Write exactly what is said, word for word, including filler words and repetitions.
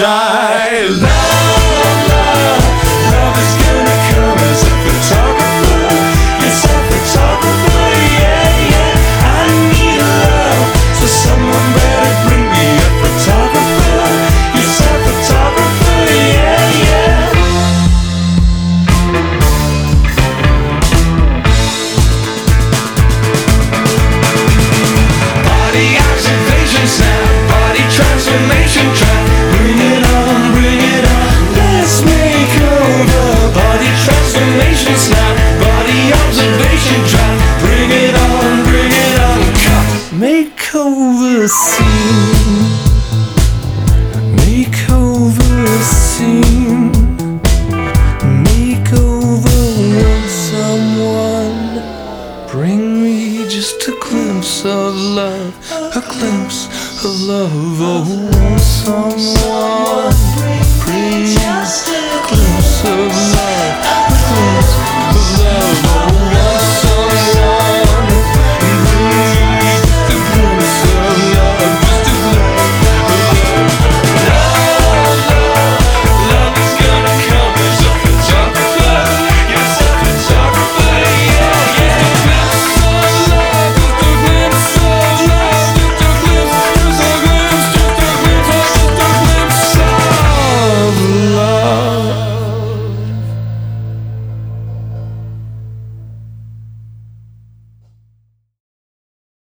try. Love, love, love is gonna come as a photographer. Yes, a photographer, yeah, yeah. I need love, so someone better bring me a photographer. Yes, a photographer, yeah, yeah. Body observation snap, body transformation trap. Bring it on, bring it on, let's make over. Body transformation snap, body observation trap. Bring it on, bring it on, cut. Make over scene, make over scene, make over want someone. Bring me just a glimpse of love, a glimpse of love. Oh, want someone. Bring me just a glimpse of love.